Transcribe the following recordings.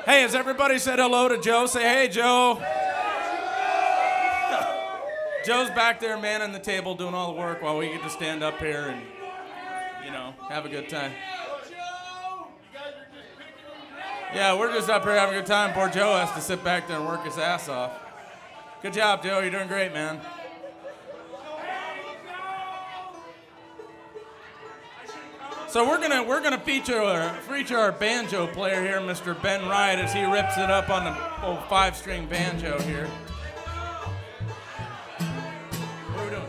Hey, has everybody said hello to Joe? Say, hey, Joe. Joe's back there manning the table doing all the work while we get to stand up here and, have a good time. Yeah, we're just up here having a good time. Poor Joe has to sit back there and work his ass off. Good job, Joe. You're doing great, man. So we're gonna feature our banjo player here, Mr. Ben Wright, as he rips it up on the old 5-string banjo here. What are we doing?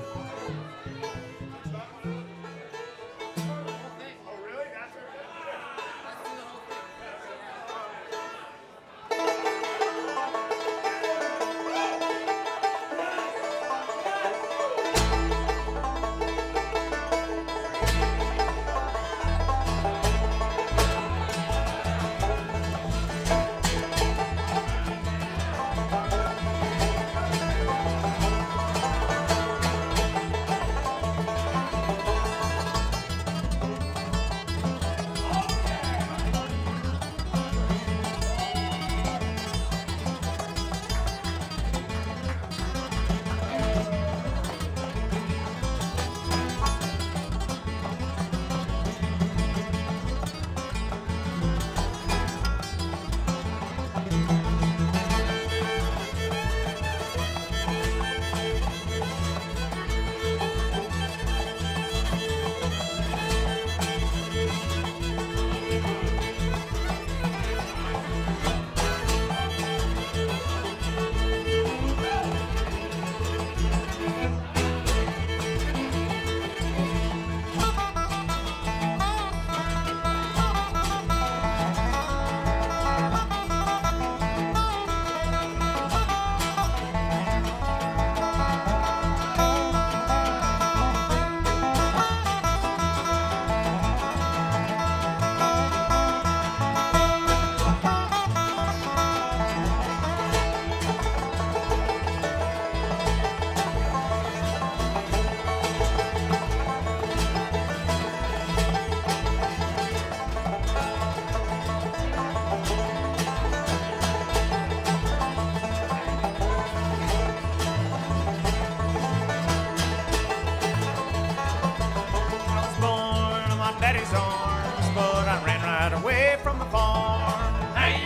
Daddy's arms, but I ran right away from the farm. Hey,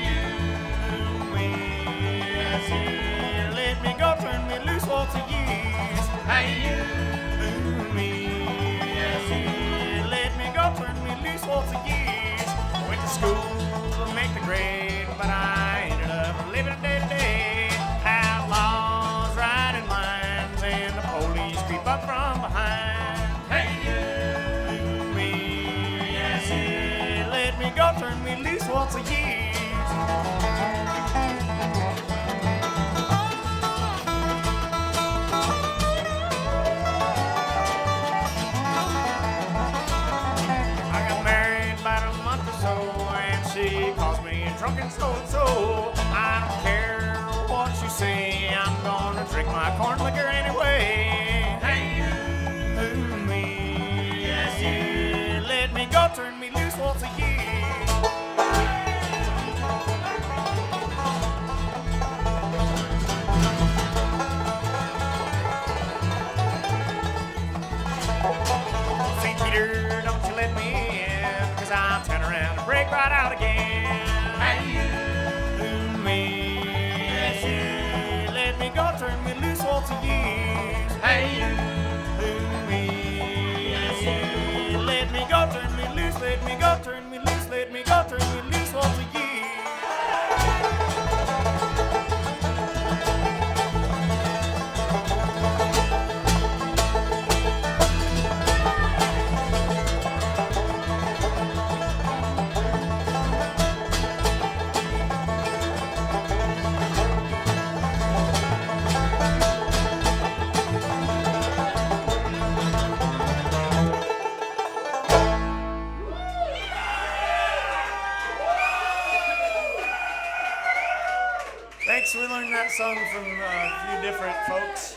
you, me, let me go, turn me loose, waltz of years. Hey, you, me, let me go, turn me loose, waltz of years. Went to school to make the grade, but I ended up living day to day. Outlaws riding lines, and the police creep up from behind. Go turn me loose once a year. I got married about a month or so, and she calls me drunk and so. I don't care what you say, I'm gonna drink my corn liquor anyway. Hey, you, me, yes, you, let me go turn me loose once a year. St. Peter, don't you let me in, 'cause I'll turn around and break right out again. Hey, you, me, yes, you, let me go, turn me loose, waltz of years. Hey, you, me, yes, you, let me go, turn me loose, let me go, turn me loose, let me go, turn me loose, waltz of years. Thanks, we learned that song from a few different folks.